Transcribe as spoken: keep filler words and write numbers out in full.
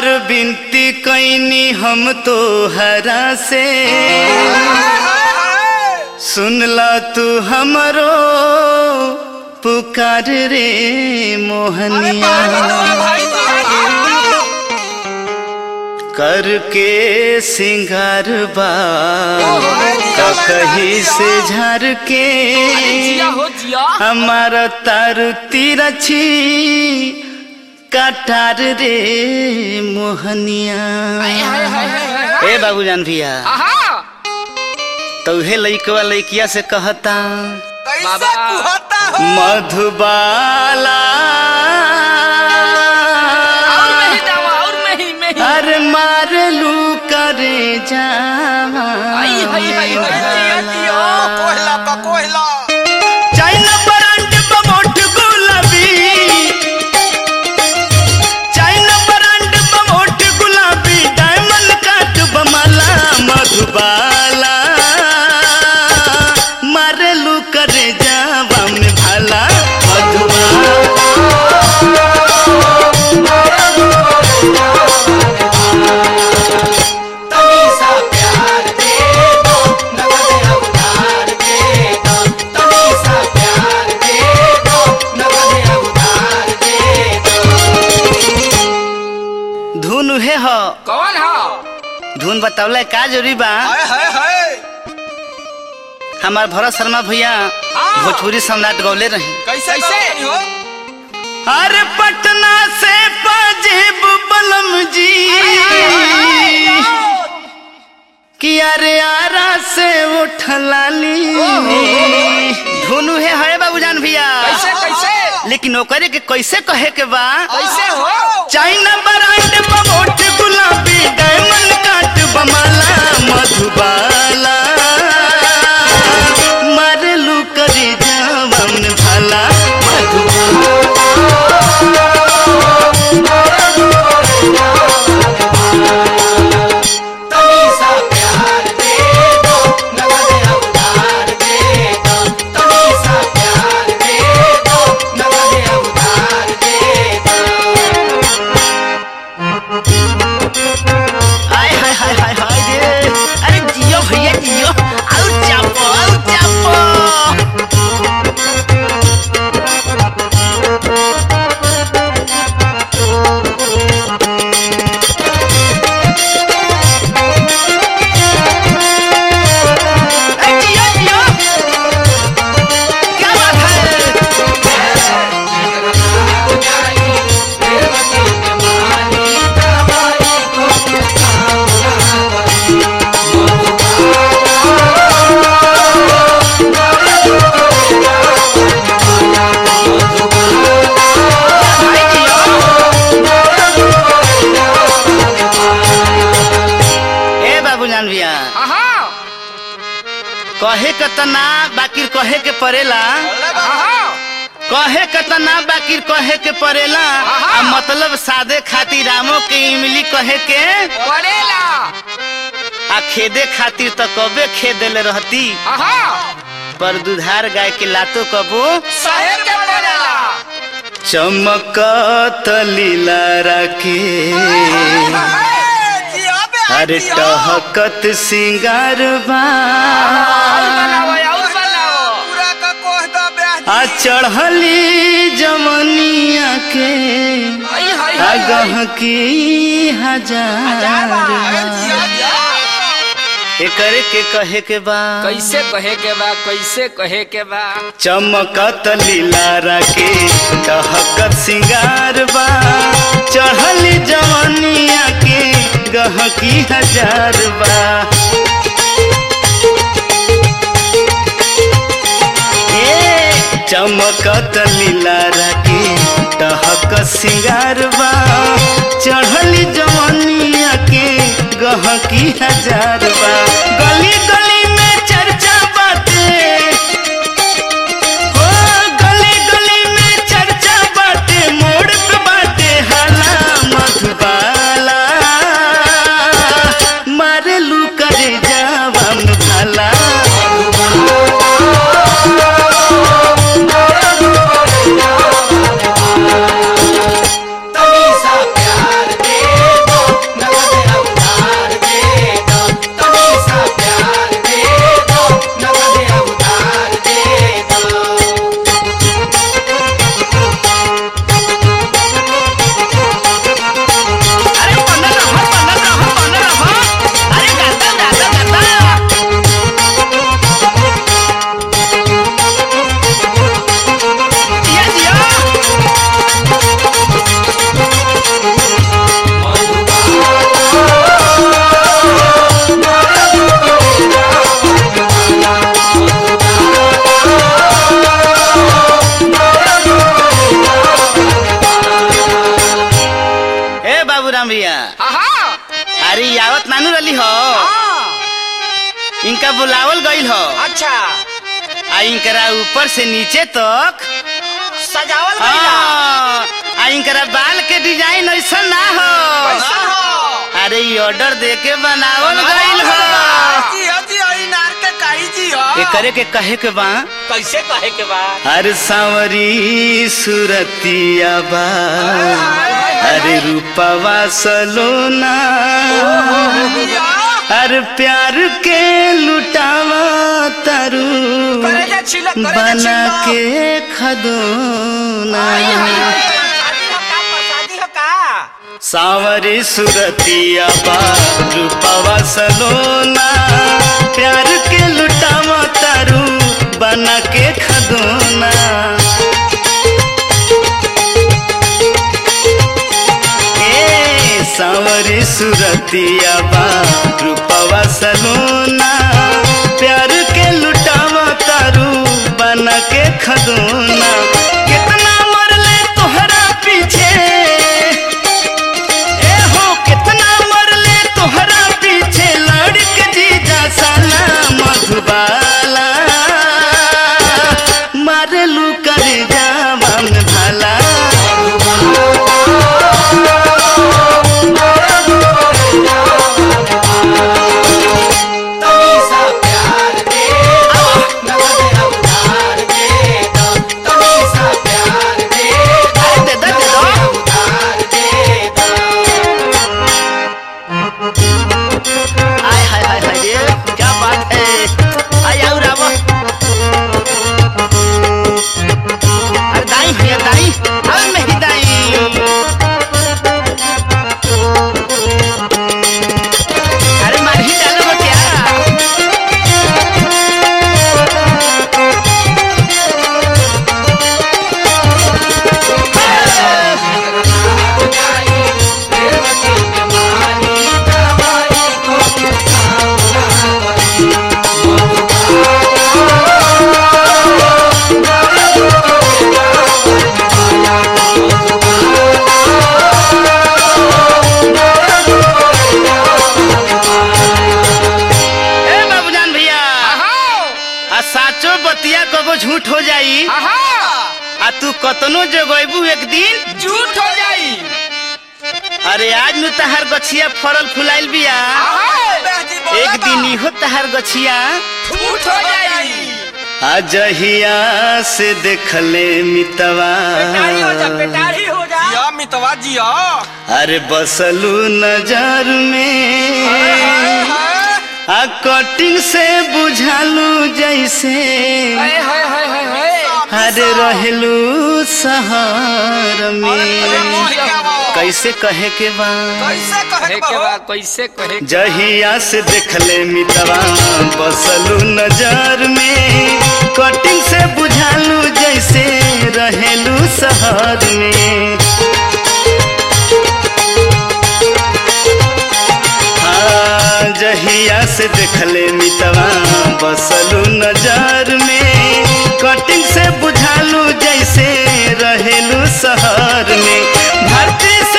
बिनती कैनी हम तो हरा से सुनला तू हमरो पुकार रे मोहनिया करके सिंगार बा कहीं से झर के हमारा तार तिरछी कटार रे मोहनिया। ए बाबूजान भैया तो हे लइकवा लइकिया से कहता मधुबाला अरे मारलू करे जावा चाइना ब्रांड बमोट गुलाबी चाइना ब्रांड बमोट गुलाबी डायमंड काट बमाला मधुबाला मारलू करे जावा में भाला धुन उहे हो कौन हो धुन बतावले का जरूरी बा। हमार भरत शर्मा भैया भोजपुरी सम्राट गौले रही कैसे कैसे अरे पटना से पाजेब बलम जी कि अरे आरा से उठलाली धुनु है है बाबूजान भैया कैसे कैसे लेकिन ओकरे के कैसे कहे के बा कैसे हो चाइना ब्रांड बमोट गुलाबी डायमंड काट बमाला मधुबाला मारलू करे जावन भाला कहे कतना बाकी कहे के परेला कहे कतना बाकी कहे के परेला आ मतलब सादे खातिर रामो के इमली कहे के परेला आ खेदे खातिर तो कबे खेद देले रहती पर दुधार गाय के लातो कबो सहे के परेला चमकत लीला राके अरे टहकत सिंगार बा आ चढ़ली जमनिया के आगह की हजार करे के कहे के बा कैसे कहे के बा कैसे कहे के बा चमकत लीला के टहकत सिंगार बा चढ़ली जमनिया के गह की हजार बा चमकत लीला के टहक सिंगार बा चढ़ली जवनिया के गह की हजार बा गली गली में चर्चा बाटे हो गली गली में चर्चा बाटे मोड़ पे बाटे हाला मधुबाला मारलू करे जावन भाला तनी सा प्यार दे दो बाबूराम भैया हाँ अरे यावत नानू रली हो इनका बुलावल गईल हो। अच्छा आ इनकरा ऊपर से नीचे तक सजावल हाँ, आ इनकरा बाल के डिजाइन ऐसा ना हो। अरे ऑर्डर दे के बनावल गईल हो। करे के कहे के बा कैसे कहे के बा हर सांवरी सुरतिया बा अरे रूपवा सलोना हर प्यार के लुटावा तारू बना के खदोना सांवरी सुरतिया बा रूपवा सलोना प्यार के लुटावा तारू बना के खदोना। ए सांवरी सुरतिया बा रूपवा सलोना प्यार के लुटावा तारू बना के खदोना। कितना मरले तोहरा पीछे ए हो कितना मरले तोहरा पीछे लड़के जीजा साला मधुबाला मारलू कर जावन भाला। झूठ हो जाई आ तू कतनो जगैबू एक दिन झूठ हो जाई। अरे आज नु तहार गछिया फरल फुलाइल बिया एक दिन इहो तहार गछिया झूठ हो जाई। अजहिया से देखले मितवा पेटारी हो जा पेटारी हो जा या मितवा जिया अरे बसलू नजर में आ कटिंग से बुझालू जैसे हाय हाय हाय हाय हाय अरे रहलू शहर में। कैसे कहे के बा कैसे कहे के बा कैसे कहे जहिया से देखले मितवा बसलू नजर में कटिंग से बुझालू जैसे रहलू शहर में। जहिया से देखले मितवा बसलू नजर में कटिंग से बुझालू जैसे रहेलू शहर में। भारतीय